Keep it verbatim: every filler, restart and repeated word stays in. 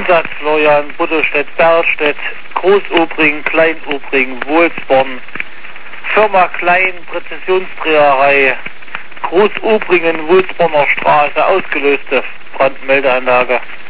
Einsatz Florian, Buddelstedt, Berlstedt, Großobring, Kleinobring, Wohlsborn, Firma Klein, Präzisionsdreherei, Großobringen, Wohlsborner Straße, ausgelöste Brandmeldeanlage.